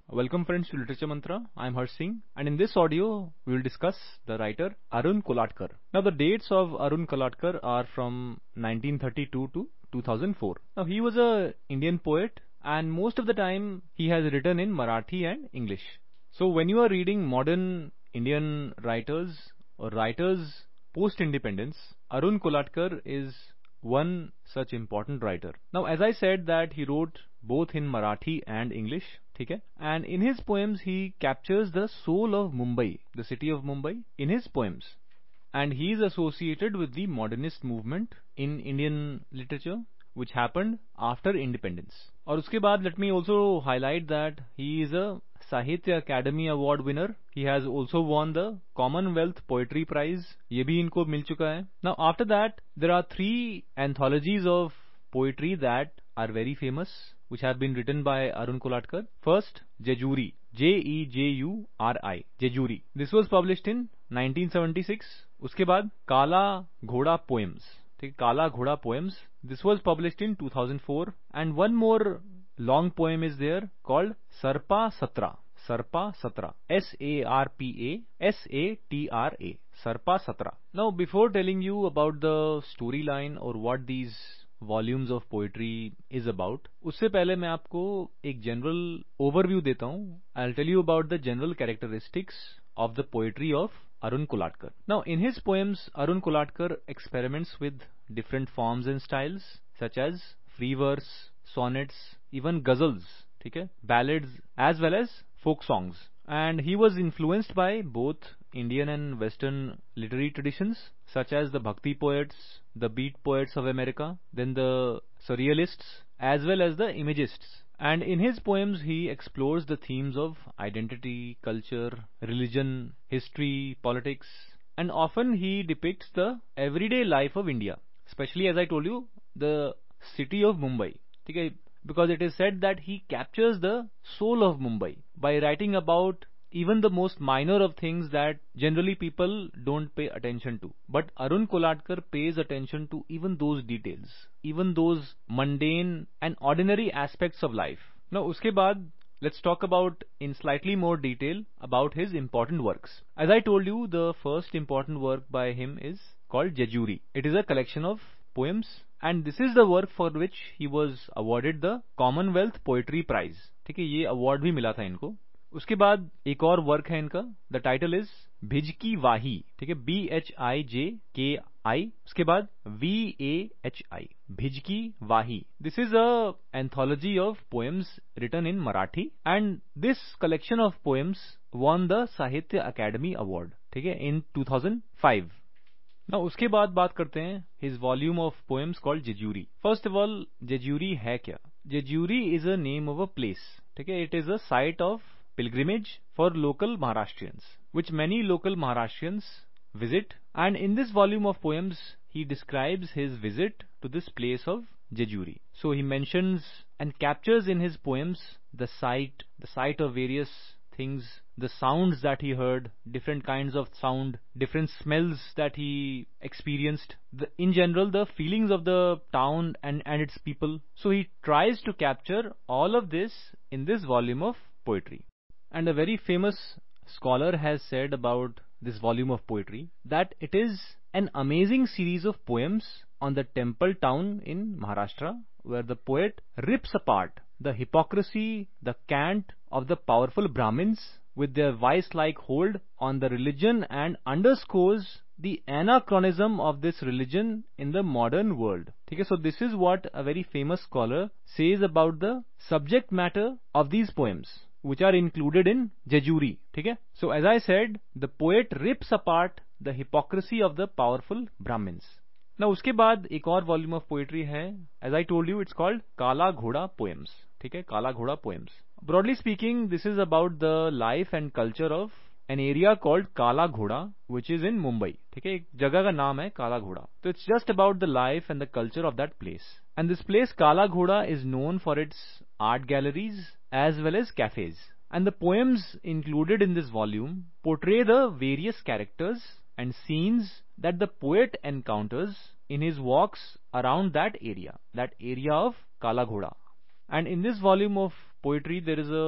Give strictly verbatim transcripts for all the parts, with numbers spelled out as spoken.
Welcome friends to Literature Mantra. I am Harsh Singh, and in this audio we will discuss the writer Arun Kolatkar. Now the dates of Arun Kolatkar are from nineteen thirty-two to two thousand four. Now he was a Indian poet, and most of the time he has written in Marathi and English. So when you are reading modern Indian writers or writers post-independence, Arun Kolatkar is one such important writer. Now as I said that he wrote both in Marathi and English, okay? And in his poems he captures the soul of Mumbai, the city of Mumbai, in his poems. And he is associated with the modernist movement in Indian literature, which happened after independence. और उसके बाद let me also highlight that he is a Sahitya Academy Award winner. He has also won the Commonwealth Poetry Prize. ये भी इनको मिल चुका है. Now after that, there are three anthologies of poetry that are very famous, which have been written by Arun Kolatkar. First, Jejuri, J E J U R I, Jejuri. This was published in nineteen seventy-six. उसके बाद काला घोड़ा poems, ठीक, काला घोड़ा poems. This was published in two thousand four. And one more long poem is there called Sarpa Satra. Sarpa Satra. S A R P A S A T R A. Sarpa Satra. Now before telling you about the storyline or what these volumes of poetry is about, उससे पहले मैं आपको एक general overview देता हूँ. I'll tell you about the general characteristics of the poetry of Arun Kolatkar. Now in his poems, Arun Kolatkar experiments with different forms and styles such as free verse, sonnets, even ghazals, ठीक है, ballads as well as folk songs. And he was influenced by both Indian and Western literary traditions such as the Bhakti poets, the beat poets of America, then the surrealists as well as the imagists. And in his poems he explores the themes of identity, culture, religion, history, politics, and often he depicts the everyday life of India, especially as I told you, the city of Mumbai, okay? Because it is said that he captures the soul of Mumbai by writing about even the most minor of things that generally people don't pay attention to. But Arun Kolatkar pays attention to even those details, even those mundane and ordinary aspects of life. Now uske baad, let's talk about in slightly more detail about his important works. As I told you, the first important work by him is called Jejuri. It is a collection of poems, and this is the work for which he was awarded the Commonwealth Poetry Prize. ठीक है, ये award भी मिला था इनको. उसके बाद एक और वर्क है इनका. The title is भिजकी वाही, ठीक है, B H I J K I. उसके बाद V A H I, भिजकी Wahi. This is a anthology of poems written in Marathi, and this collection of poems won the Sahitya Academy Award, ठीक है, in two thousand five. Now उसके बाद बात करते हैं his volume of poems called Jejuri. First of all, Jejuri है क्या? Jejuri is a name of a place, ठीक है, it is a site of pilgrimage for local Maharashtrians, which many local Maharashtrians visit. And in this volume of poems, he describes his visit to this place of Jejuri. So he mentions and captures in his poems the site, the site of various things, the sounds that he heard, different kinds of sound, different smells that he experienced, the, in general the feelings of the town and, and its people. So he tries to capture all of this in this volume of poetry. And a very famous scholar has said about this volume of poetry that it is an amazing series of poems on the temple town in Maharashtra, where the poet rips apart the hypocrisy, the cant of the powerful Brahmins with their vice-like hold on the religion, and underscores the anachronism of this religion in the modern world. Okay, so this is what a very famous scholar says about the subject matter of these poems, which are included in Jejuri. Okay? So as I said, the poet rips apart the hypocrisy of the powerful Brahmins. Now उसके बाद एक और volume of poetry है. As I told you, it's called काला घोड़ा poems. ठीक है, काला घोड़ा poems. Broadly speaking, this is about the life and culture of an area called Kala Ghoda, which is in Mumbai. ठीक है, एक जगह का नाम है काला घोड़ा. So it's just about the life and the culture of that place. And this place Kala Ghoda is known for its art galleries as well as cafes. And the poems included in this volume portray the various characters and scenes that the poet encounters in his walks around that area, that area of Kala Ghoda. And in this volume of poetry, there is a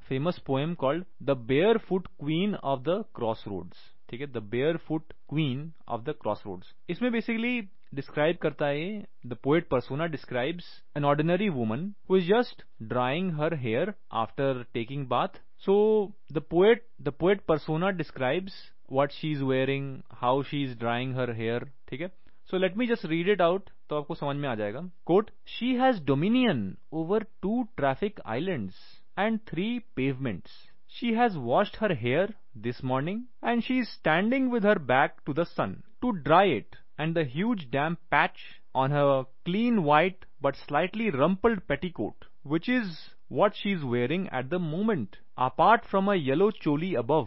famous poem called The Barefoot Queen of the Crossroads. ठीक है, The Barefoot Queen of the Crossroads. इसमें basically describe करता है, the poet persona describes an ordinary woman who is just drying her hair after taking bath. So the poet, the poet persona describes what she is wearing, how she is drying her hair. ठीक है, so let me just read it out, तो आपको समझ में आ जाएगा. Quote: She has dominion over two traffic islands and three pavements. She has washed her hair this morning and she is standing with her back to the sun to dry it, and the huge damp patch on her clean white but slightly rumpled petticoat, which is what she is wearing at the moment, apart from a yellow choli above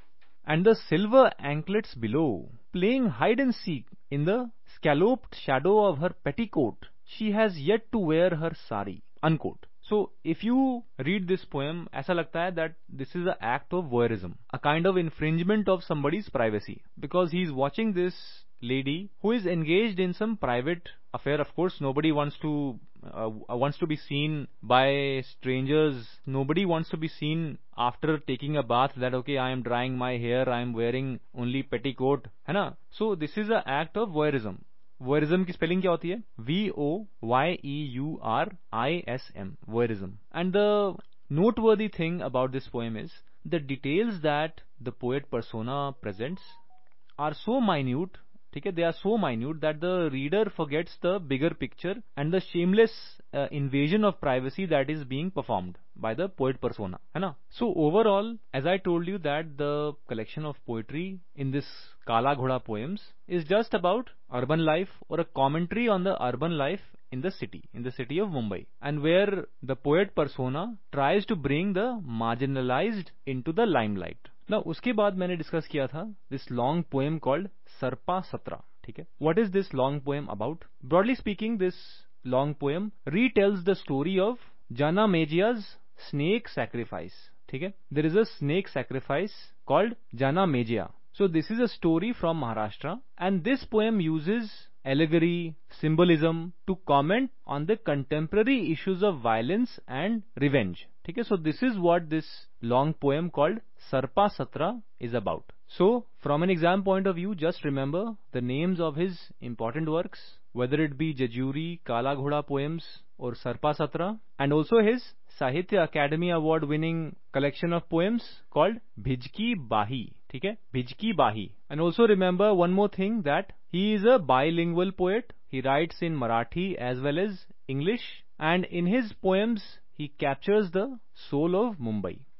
and the silver anklets below, playing hide and seek in the scalloped shadow of her petticoat, she has yet to wear her sari. Unquote. So, if you read this poem, ऐसा लगता है that this is an act of voyeurism, a kind of infringement of somebody's privacy, because he is watching this lady who is engaged in some private affair. Of course, nobody wants to uh, wants to be seen by strangers. Nobody wants to be seen after taking a bath that okay, I am drying my hair, I am wearing only petticoat, है ना? So this is an act of voyeurism. Voyeurism की spelling क्या होती है? V O Y E U R I S M. Voyeurism. And the noteworthy thing about this poem is the details that the poet persona presents are so minute. ठीक है, they are so minute that the reader forgets the bigger picture and the shameless uh, invasion of privacy that is being performed by the poet persona, है ना? So overall, as I told you that the collection of poetry in this Kala Ghoda poems is just about urban life or a commentary on the urban life in the city, in the city of Mumbai, and where the poet persona tries to bring the marginalized into the limelight. Now, उसके बाद मैंने discuss किया था this long poem called Sarpa Satra. ठीक है, what is this long poem about? Broadly speaking, this long poem retells the story of Janamejaya's snake sacrifice. ठीक है, there is a snake sacrifice called Janamejaya. So this is a story from Maharashtra, and this poem uses allegory, symbolism to comment on the contemporary issues of violence and revenge. ठीक है, so this is what this long poem called Sarpa Satra is about. So, from an exam point of view, just remember the names of his important works, whether it be Jejuri, Kala Ghoda poems or Sarpa Satra, and also his Sahitya Academy Award winning collection of poems called Bhijki Bahi. ठीक है, Bhijki Bahi. And also remember one more thing, that he is a bilingual poet. He writes in Marathi as well as English, and in his poems he captures the soul of Mumbai.